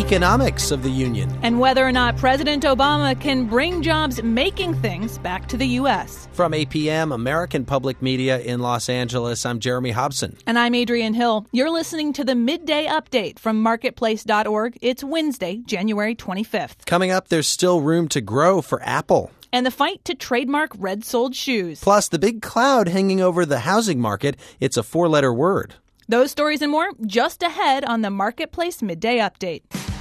economics of the union, and whether or not President Obama can bring jobs making things back to the U.S. From APM, American Public Media in Los Angeles, I'm Jeremy Hobson. And I'm Adrienne Hill. You're listening to the Midday Update from Marketplace.org. It's Wednesday, January 25th. Coming up, there's still room to grow for Apple. And the fight to trademark red-soled shoes. Plus, the big cloud hanging over the housing market. It's a 4-letter word. Those stories and more just ahead on the Marketplace Midday Update.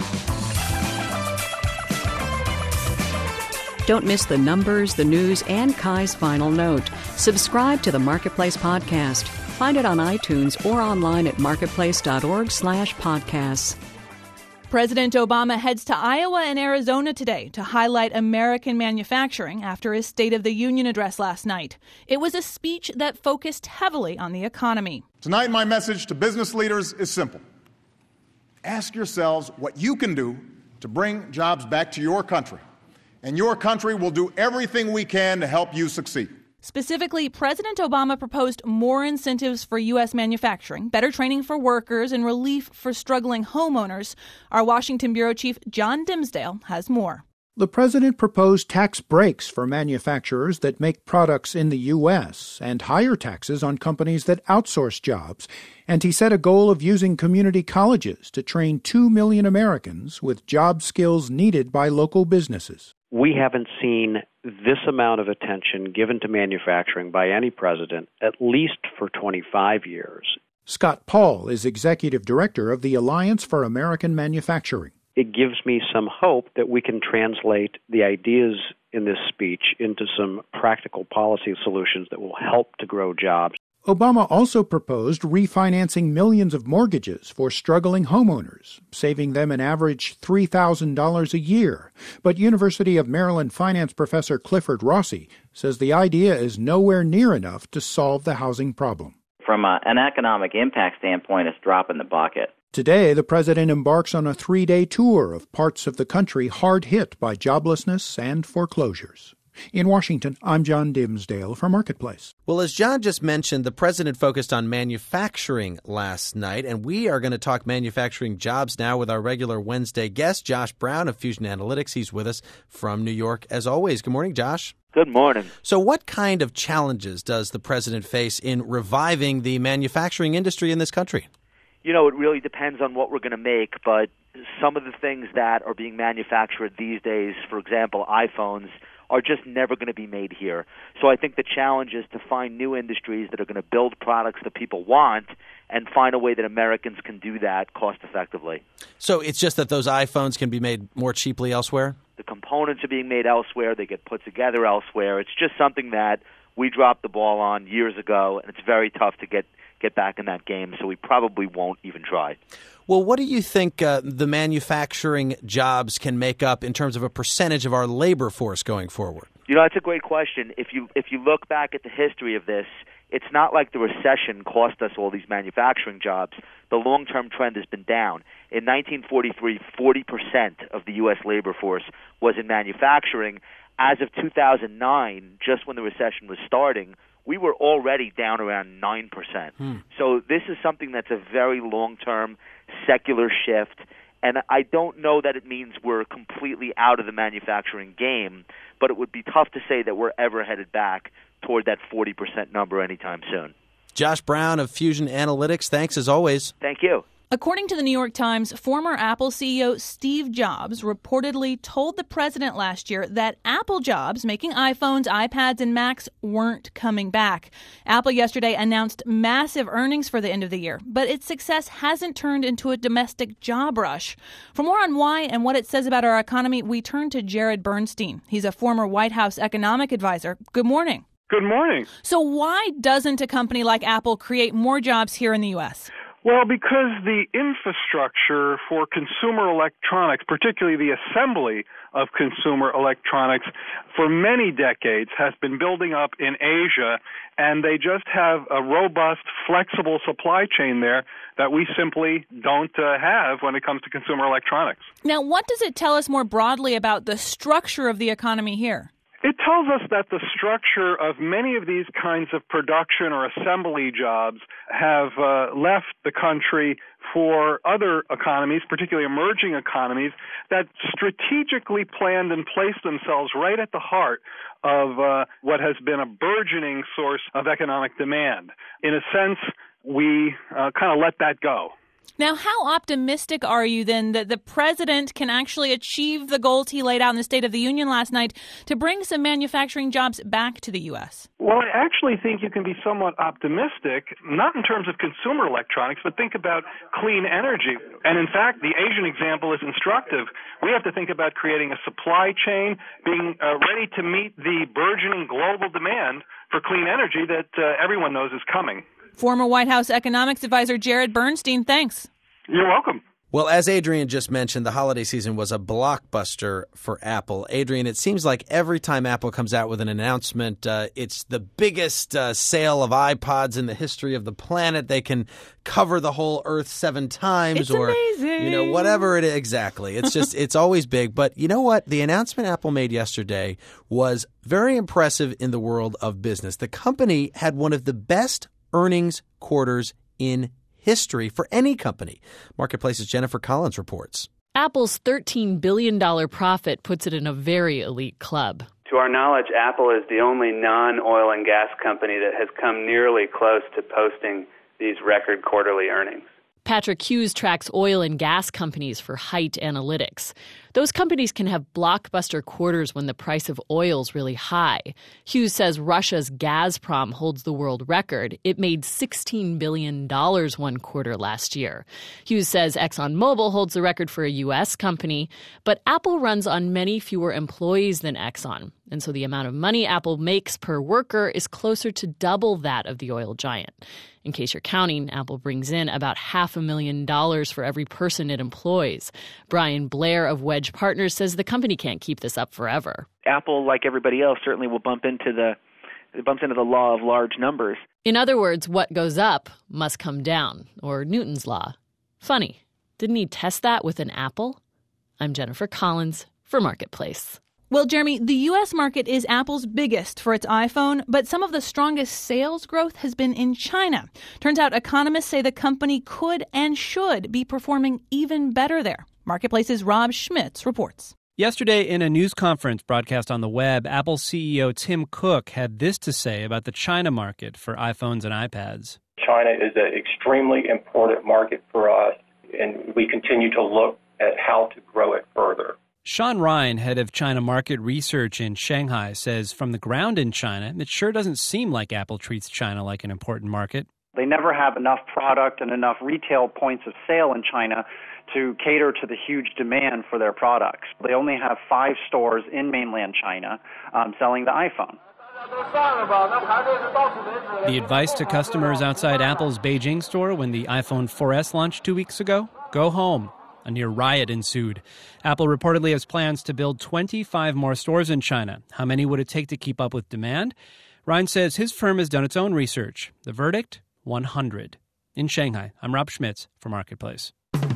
Don't miss the numbers, the news, and Kai's final note. Subscribe to the Marketplace podcast. Find it on iTunes or online at marketplace.org/podcasts. President Obama heads to Iowa and Arizona today to highlight American manufacturing after his State of the Union address last night. It was a speech that focused heavily on the economy. Tonight, my message to business leaders is simple. Ask yourselves what you can do to bring jobs back to your country, and your country will do everything we can to help you succeed. Specifically, President Obama proposed more incentives for U.S. manufacturing, better training for workers, and relief for struggling homeowners. Our Washington Bureau Chief John Dimsdale has more. The president proposed tax breaks for manufacturers that make products in the U.S. and higher taxes on companies that outsource jobs. And he set a goal of using community colleges to train 2 million Americans with job skills needed by local businesses. We haven't seen this amount of attention given to manufacturing by any president, at least for 25 years. Scott Paul is executive director of the Alliance for American Manufacturing. It gives me some hope that we can translate the ideas in this speech into some practical policy solutions that will help to grow jobs. Obama also proposed refinancing millions of mortgages for struggling homeowners, saving them an average $3,000 a year. But University of Maryland finance professor Clifford Rossi says the idea is nowhere near enough to solve the housing problem. From an economic impact standpoint, it's a drop in the bucket. Today, the president embarks on a 3-day tour of parts of the country hard hit by joblessness and foreclosures. In Washington, I'm John Dimsdale for Marketplace. Well, as John just mentioned, the president focused on manufacturing last night, and we are going to talk manufacturing jobs now with our regular Wednesday guest, Josh Brown of Fusion Analytics. He's with us from New York, as always. Good morning, Josh. Good morning. So what kind of challenges does the president face in reviving the manufacturing industry in this country? You know, it really depends on what we're going to make, but some of the things that are being manufactured these days, for example, iPhones, are just never going to be made here. So I think the challenge is to find new industries that are going to build products that people want and find a way that Americans can do that cost effectively. So it's just that those iPhones can be made more cheaply elsewhere? The components are being made elsewhere. They get put together elsewhere. It's just something that we dropped the ball on years ago, and it's very tough to get back in that game, so we probably won't even try. Well, what do you think the manufacturing jobs can make up in terms of a percentage of our labor force going forward? You know, that's a great question. If you look back at the history of this, it's not like the recession cost us all these manufacturing jobs. The long-term trend has been down. In 1943, 40% of the U.S. labor force was in manufacturing. As of 2009, just when the recession was starting, we were already down around 9%. So this is something that's a very long-term secular shift, and I don't know that it means we're completely out of the manufacturing game, but it would be tough to say that we're ever headed back toward that 40% number anytime soon. Josh Brown of Fusion Analytics, thanks as always. Thank you. According to the New York Times, former Apple CEO Steve Jobs reportedly told the president last year that Apple jobs making iPhones, iPads, and Macs weren't coming back. Apple yesterday announced massive earnings for the end of the year, but its success hasn't turned into a domestic job rush. For more on why and what it says about our economy, we turn to Jared Bernstein. He's a former White House economic advisor. Good morning. Good morning. So why doesn't a company like Apple create more jobs here in the U.S.? Well, because the infrastructure for consumer electronics, particularly the assembly of consumer electronics, for many decades has been building up in Asia, and they just have a robust, flexible supply chain there that we simply don't have when it comes to consumer electronics. Now, what does it tell us more broadly about the structure of the economy here? It tells us that the structure of many of these kinds of production or assembly jobs have left the country for other economies, particularly emerging economies, that strategically planned and placed themselves right at the heart of what has been a burgeoning source of economic demand. In a sense, we kind of let that go. Now, how optimistic are you then that the president can actually achieve the goals he laid out in the State of the Union last night to bring some manufacturing jobs back to the U.S.? Well, I actually think you can be somewhat optimistic, not in terms of consumer electronics, but think about clean energy. And in fact, the Asian example is instructive. We have to think about creating a supply chain, being ready to meet the burgeoning global demand for clean energy that everyone knows is coming. Former White House economics advisor Jared Bernstein, thanks. You're welcome. Well, as Adrian just mentioned, the holiday season was a blockbuster for Apple. Adrian, it seems like every time Apple comes out with an announcement, it's the biggest sale of iPods in the history of the planet. They can cover the whole Earth 7 times. It's or amazing. Whatever it is. Exactly. It's just, it's always big. But you know what? The announcement Apple made yesterday was very impressive in the world of business. The company had one of the best earnings quarters in history for any company. Marketplace's Jennifer Collins reports. Apple's $13 billion profit puts it in a very elite club. To our knowledge, Apple is the only non-oil and gas company that has come nearly close to posting these record quarterly earnings. Patrick Hughes tracks oil and gas companies for Height Analytics. Those companies can have blockbuster quarters when the price of oil is really high. Hughes says Russia's Gazprom holds the world record. It made $16 billion one quarter last year. Hughes says ExxonMobil holds the record for a U.S. company, but Apple runs on many fewer employees than Exxon. And so the amount of money Apple makes per worker is closer to double that of the oil giant. In case you're counting, Apple brings in about $500,000 for every person it employs. Brian Blair of Wedge Partners says the company can't keep this up forever. Apple, like everybody else, certainly will bump into the law of large numbers. In other words, what goes up must come down, or Newton's law. Funny, didn't he test that with an apple? I'm Jennifer Collins for Marketplace. Well, Jeremy, the U.S. market is Apple's biggest for its iPhone, but some of the strongest sales growth has been in China. Turns out economists say the company could and should be performing even better there. Marketplace's Rob Schmitz reports. Yesterday, in a news conference broadcast on the web, Apple CEO Tim Cook had this to say about the China market for iPhones and iPads. China is an extremely important market for us, and we continue to look at how to grow it further. Sean Ryan, head of China market research in Shanghai, says from the ground in China, it sure doesn't seem like Apple treats China like an important market. They never have enough product and enough retail points of sale in China to cater to the huge demand for their products. They only have 5 stores in mainland China selling the iPhone. The advice to customers outside Apple's Beijing store when the iPhone 4S launched 2 weeks ago? Go home. A near riot ensued. Apple reportedly has plans to build 25 more stores in China. How many would it take to keep up with demand? Ryan says his firm has done its own research. The verdict? 100. In Shanghai, I'm Rob Schmitz for Marketplace.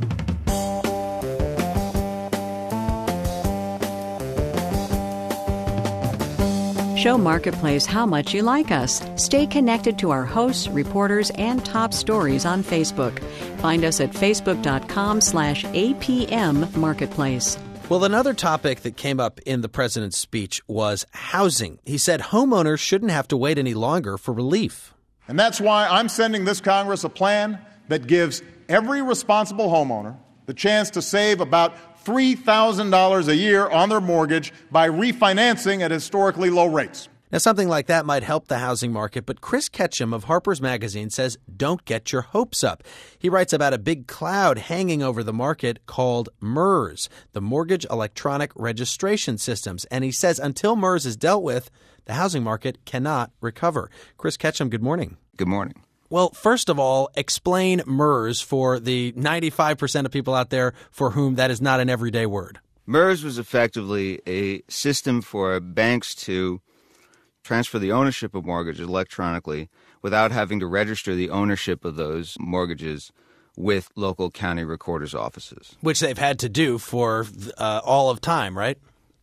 Show Marketplace how much you like us. Stay connected to our hosts, reporters, and top stories on Facebook. Find us at facebook.com/APM Marketplace. Well, another topic that came up in the president's speech was housing. He said homeowners shouldn't have to wait any longer for relief. And that's why I'm sending this Congress a plan that gives every responsible homeowner the chance to save about $3,000 a year on their mortgage by refinancing at historically low rates. Now, something like that might help the housing market, but Chris Ketchum of Harper's Magazine says don't get your hopes up. He writes about a big cloud hanging over the market called MERS, the Mortgage Electronic Registration Systems. And he says until MERS is dealt with, the housing market cannot recover. Chris Ketchum, good morning. Good morning. Well, first of all, explain MERS for the 95% of people out there for whom that is not an everyday word. MERS was effectively a system for banks to transfer the ownership of mortgages electronically without having to register the ownership of those mortgages with local county recorders' offices. Which they've had to do for all of time, right?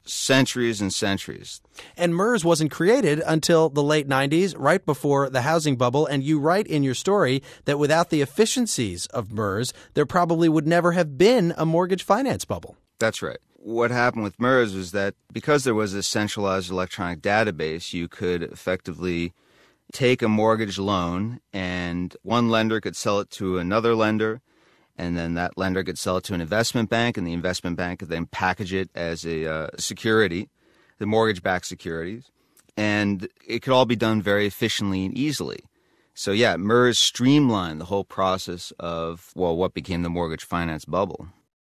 centuries and centuries. And MERS wasn't created until the late 90s, right before the housing bubble. And you write in your story that without the efficiencies of MERS, there probably would never have been a mortgage finance bubble. That's right. What happened with MERS was that because there was a centralized electronic database, you could effectively take a mortgage loan and one lender could sell it to another lender, and then that lender could sell it to an investment bank, and the investment bank could then package it as a security, the mortgage-backed securities, and it could all be done very efficiently and easily. So yeah, MERS streamlined the whole process of, what became the mortgage finance bubble.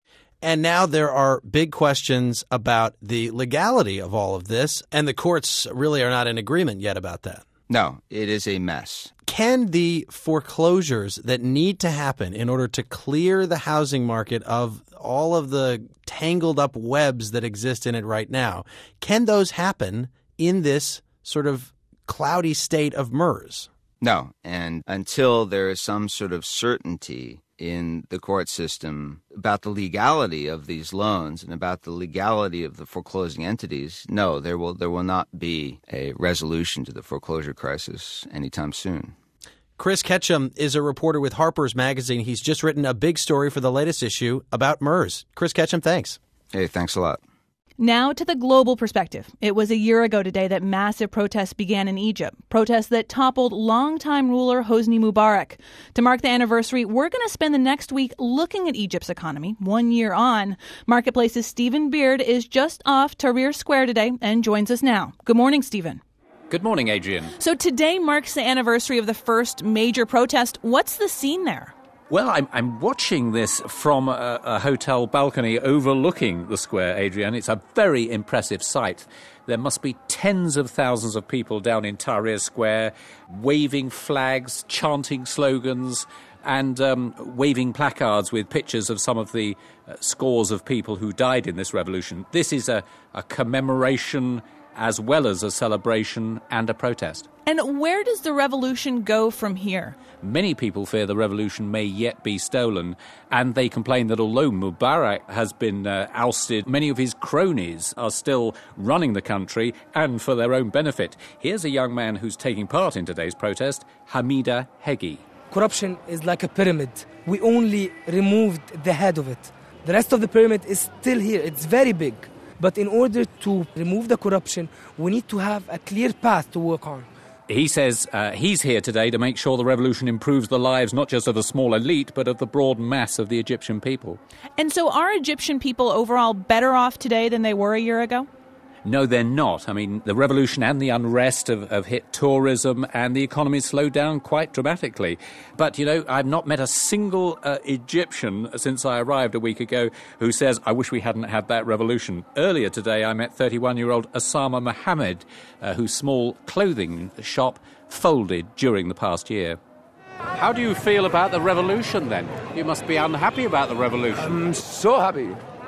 And now there are big questions about the legality of all of this, and the courts really are not in agreement yet about that. No, it is a mess. Can the foreclosures that need to happen in order to clear the housing market of all of the tangled up webs that exist in it right now, can those happen in this sort of cloudy state of MERS? No, and until there is some sort of certainty in the court system about the legality of these loans and about the legality of the foreclosing entities, no, there will not be a resolution to the foreclosure crisis anytime soon. Chris Ketchum is a reporter with Harper's Magazine. He's just written a big story for the latest issue about MERS. Chris Ketchum, thanks. Hey, thanks a lot. Now to the global perspective. It was a year ago today that massive protests began in Egypt, protests that toppled longtime ruler Hosni Mubarak. To mark the anniversary, we're going to spend the next week looking at Egypt's economy 1 year on. Marketplace's Stephen Beard is just off Tahrir Square today and joins us now. Good morning, Stephen. Good morning, Adrian. So today marks the anniversary of the first major protest. What's the scene there? Well, I'm watching this from a hotel balcony overlooking the square, Adrian. It's a very impressive sight. There must be tens of thousands of people down in Tahrir Square, waving flags, chanting slogans, and waving placards with pictures of some of the scores of people who died in this revolution. This is a commemoration as well as a celebration and a protest. And where does the revolution go from here? Many people fear the revolution may yet be stolen, and they complain that although Mubarak has been ousted, many of his cronies are still running the country and for their own benefit. Here's a young man who's taking part in today's protest, Hamida Hegi. Corruption is like a pyramid. We only removed the head of it. The rest of the pyramid is still here. It's very big. But in order to remove the corruption, we need to have a clear path to work on. He says he's here today to make sure the revolution improves the lives not just of the small elite, but of the broad mass of the Egyptian people. And so are Egyptian people overall better off today than they were a year ago? No, they're not. I mean, the revolution and the unrest have hit tourism, and the economy slowed down quite dramatically. But, you know, I've not met a single Egyptian since I arrived a week ago who says, I wish we hadn't had that revolution. Earlier today, I met 31-year-old Osama Mohammed, whose small clothing shop folded during the past year. How do you feel about the revolution, then? You must be unhappy about the revolution. I'm so happy.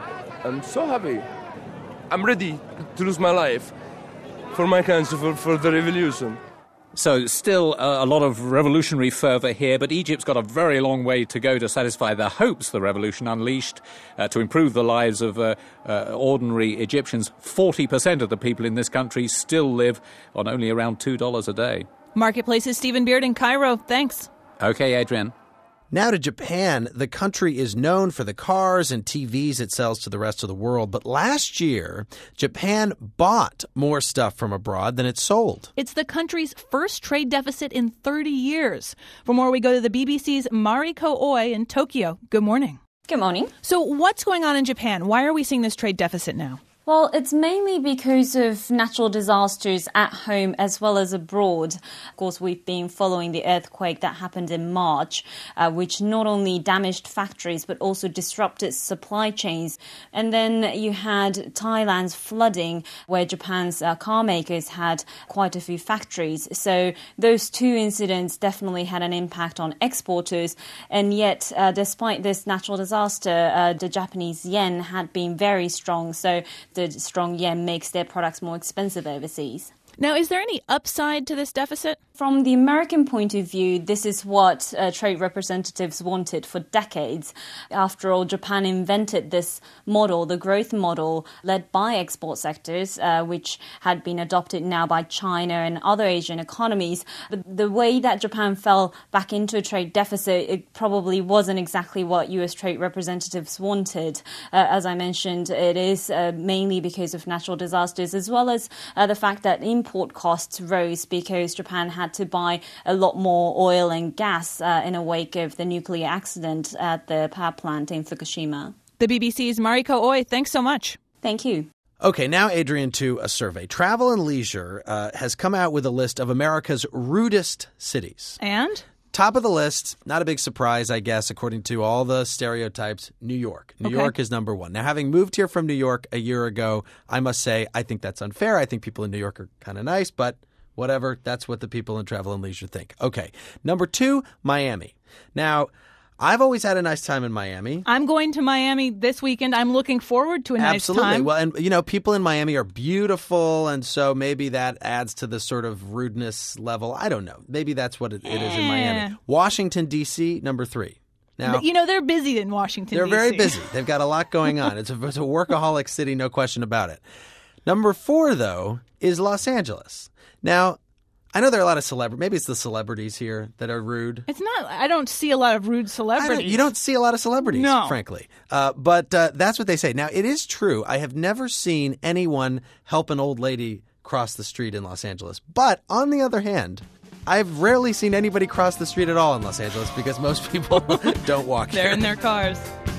I'm ready to lose my life for my country, for the revolution. So still a lot of revolutionary fervour here, but Egypt's got a very long way to go to satisfy the hopes the revolution unleashed to improve the lives of ordinary Egyptians. 40% of the people in this country still live on only around $2 a day. Marketplace's Stephen Beard in Cairo. Thanks. Okay, Adrian. Now to Japan. The country is known for the cars and TVs it sells to the rest of the world. But last year, Japan bought more stuff from abroad than it sold. It's the country's first trade deficit in 30 years. For more, we go to the BBC's Mariko Oi in Tokyo. Good morning. Good morning. So what's going on in Japan? Why are we seeing this trade deficit now? Well, it's mainly because of natural disasters at home as well as abroad. Of course, we've been following the earthquake that happened in March, which not only damaged factories but also disrupted supply chains. And then you had Thailand's flooding, where Japan's car makers had quite a few factories. So those two incidents definitely had an impact on exporters. And yet, despite this natural disaster, the Japanese yen had been very strong. So the strong yen makes their products more expensive overseas. Now, is there any upside to this deficit? From the American point of view, this is what trade representatives wanted for decades. After all, Japan invented this model, the growth model, led by export sectors, which had been adopted now by China and other Asian economies. But the way that Japan fell back into a trade deficit, it probably wasn't exactly what U.S. trade representatives wanted. As I mentioned, it is mainly because of natural disasters, as well as the fact that import costs rose because Japan had to buy a lot more oil and gas in the wake of the nuclear accident at the power plant in Fukushima. The BBC's Mariko Oi, thanks so much. Thank you. Okay, now, Adrian, to a survey. Travel and Leisure has come out with a list of America's rudest cities. And? Top of the list, not a big surprise, I guess, according to all the stereotypes, New York. New York is number one. Now, having moved here from New York a year ago, I must say I think that's unfair. I think people in New York are kind of nice, but whatever, that's what the people in Travel and Leisure think. Okay, number two, Miami. Now, I've always had a nice time in Miami. I'm going to Miami this weekend. I'm looking forward to a nice time. Absolutely. Well, and, you know, people in Miami are beautiful, and so maybe that adds to the sort of rudeness level. I don't know. Maybe that's what it is in Miami. Washington, D.C., number three. Now, but, you know, they're busy in Washington, D.C. They're very busy. They've got a lot going on. It's a workaholic city, no question about it. Number four, though, is Los Angeles. Now, I know there are a lot of celebrities. Maybe it's the celebrities here that are rude. It's not. I don't see a lot of rude celebrities. You don't see a lot of celebrities, no. Frankly. But that's what they say. Now, it is true. I have never seen anyone help an old lady cross the street in Los Angeles. But on the other hand, I've rarely seen anybody cross the street at all in Los Angeles because most people don't walk They're here. in their cars.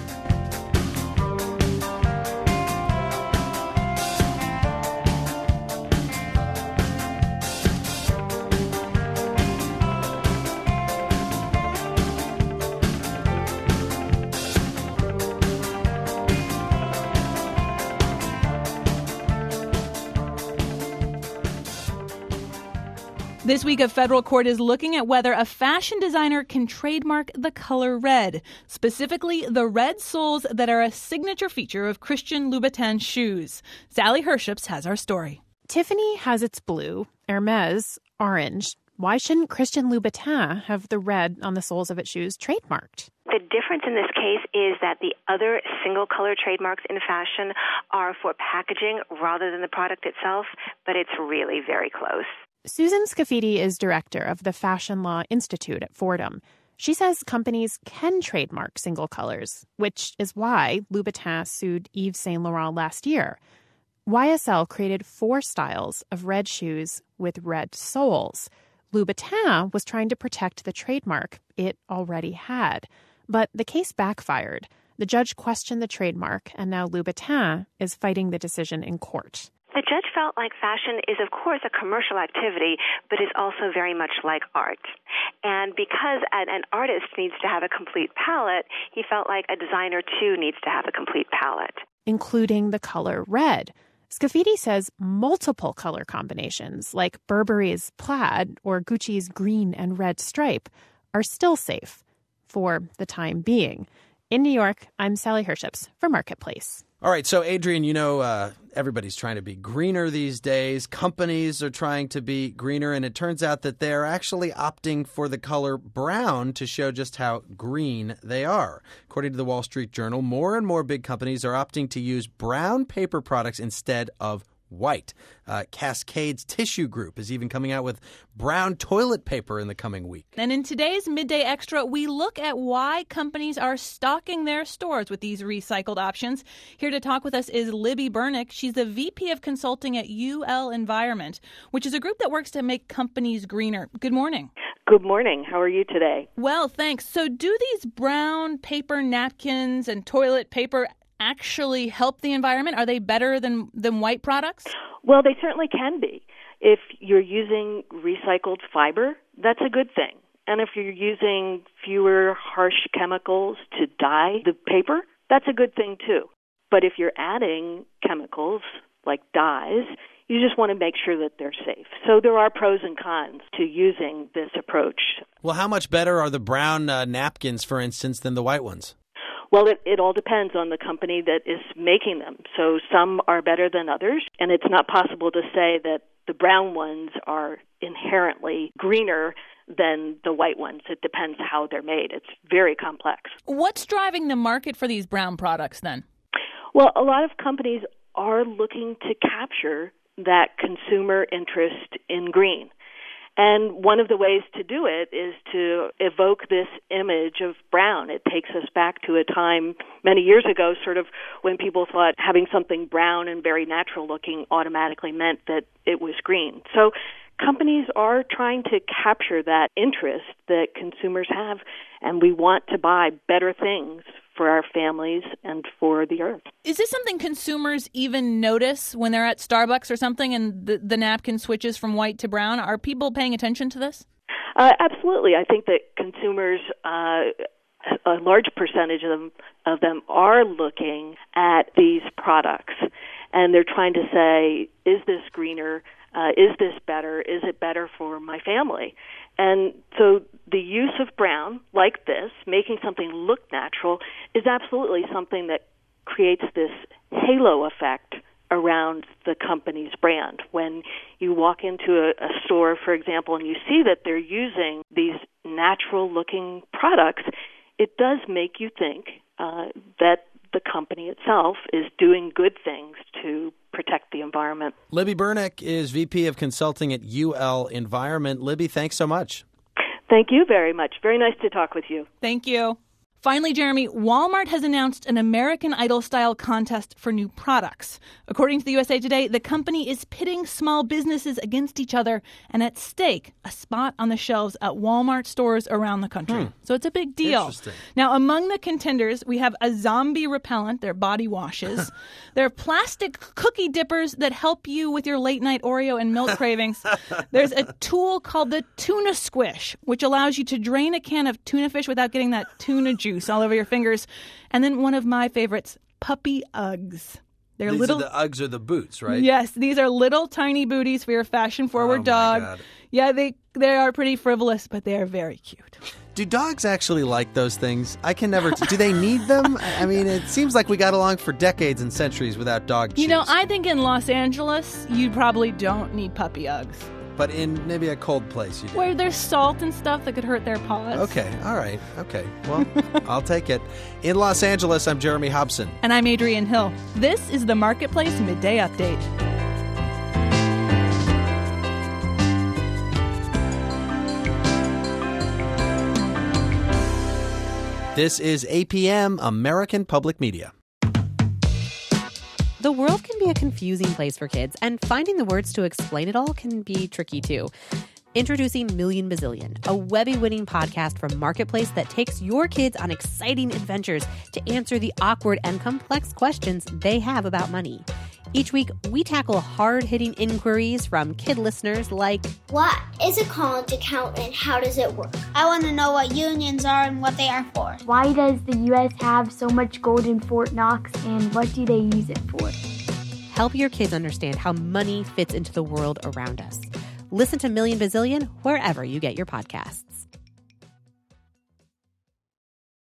This week, a federal court is looking at whether a fashion designer can trademark the color red, specifically the red soles that are a signature feature of Christian Louboutin shoes. Sally Herships has our story. Tiffany has its blue, Hermes orange. Why shouldn't Christian Louboutin have the red on the soles of its shoes trademarked? The difference in this case is that the other single-color trademarks in fashion are for packaging rather than the product itself, but it's really very close. Susan Scafidi is director of the Fashion Law Institute at Fordham. She says companies can trademark single colors, which is why Louboutin sued Yves Saint Laurent last year. YSL created 4 styles of red shoes with red soles. Louboutin was trying to protect the trademark it already had. But the case backfired. The judge questioned the trademark, and now Louboutin is fighting the decision in court. The judge felt like fashion is, of course, a commercial activity, but is also very much like art. And because an artist needs to have a complete palette, he felt like a designer, too, needs to have a complete palette. Including the color red. Scafidi says multiple color combinations, like Burberry's plaid or Gucci's green and red stripe, are still safe for the time being. In New York, I'm Sally Herships for Marketplace. All right, so Adrian, you know, everybody's trying to be greener these days. Companies are trying to be greener, and it turns out that they're actually opting for the color brown to show just how green they are. According to the Wall Street Journal, more and more big companies are opting to use brown paper products instead of white. Cascades Tissue Group is even coming out with brown toilet paper in the coming week. And in today's Midday Extra, we look at why companies are stocking their stores with these recycled options. Here to talk with us is Libby Bernick. She's the VP of Consulting at UL Environment, which is a group that works to make companies greener. Good morning. Good morning. How are you today? Well, thanks. So do these brown paper napkins and toilet paper actually help the environment? Are they better than white products? Well, they certainly can be. If you're using recycled fiber, that's a good thing. And if you're using fewer harsh chemicals to dye the paper, that's a good thing too. But if you're adding chemicals like dyes, you just want to make sure that they're safe. So there are pros and cons to using this approach. Well, how much better are the brown napkins, for instance, than the white ones? Well, it all depends on the company that is making them. So some are better than others, and it's not possible to say that the brown ones are inherently greener than the white ones. It depends how they're made. It's very complex. What's driving the market for these brown products then? Well, a lot of companies are looking to capture that consumer interest in green. And one of the ways to do it is to evoke this image of brown. It takes us back to a time many years ago, sort of when people thought having something brown and very natural looking automatically meant that it was green. So companies are trying to capture that interest that consumers have, and we want to buy better things for our families and for the earth. Is this something consumers even notice when they're at Starbucks or something and the napkin switches from white to brown? Are people paying attention to this? Absolutely. I think that consumers, a large percentage of them are looking at these products, and they're trying to say, is this greener? Is this better? Is it better for my family? And so the use of brown, like this, making something look natural, is absolutely something that creates this halo effect around the company's brand. When you walk into a store, for example, and you see that they're using these natural-looking products, it does make you think that the company itself is doing good things to protect the environment. Libby Bernick is VP of Consulting at UL Environment. Libby, thanks so much. Thank you very much. Very nice to talk with you. Thank you. Finally, Jeremy, Walmart has announced an American Idol-style contest for new products. According to the USA Today, the company is pitting small businesses against each other, and at stake, a spot on the shelves at Walmart stores around the country. So it's a big deal. Interesting. Now, among the contenders, we have a zombie repellent, their body washes. There are plastic cookie dippers that help you with your late-night Oreo and milk cravings. There's a tool called the Tuna Squish, which allows you to drain a can of tuna fish without getting that tuna juice all over your fingers. And then one of my favorites, puppy Uggs. They're These little. are the Uggs are the boots, right? Yes, these are little tiny booties for your fashion-forward dog. God. Yeah, they are pretty frivolous, but they are very cute. Do dogs actually like those things? I can never. Do they need them? I mean, it seems like we got along for decades and centuries without dog chews. You know, I think in Los Angeles, you probably don't need puppy Uggs. But in maybe a cold place, you do. Where there's salt and stuff that could hurt their paws. Okay, all right. Okay, well, I'll take it. In Los Angeles, I'm Jeremy Hobson. And I'm Adrienne Hill. This is the Marketplace Midday Update. This is APM, American Public Media. The world can be a confusing place for kids, and finding the words to explain it all can be tricky too. Introducing Million Bazillion, a Webby-winning podcast from Marketplace that takes your kids on exciting adventures to answer the awkward and complex questions they have about money. Each week, we tackle hard-hitting inquiries from kid listeners like, what is a college account and how does it work? I want to know what unions are and what they are for. Why does the U.S. have so much gold in Fort Knox, and what do they use it for? Help your kids understand how money fits into the world around us. Listen to Million Bazillion wherever you get your podcasts.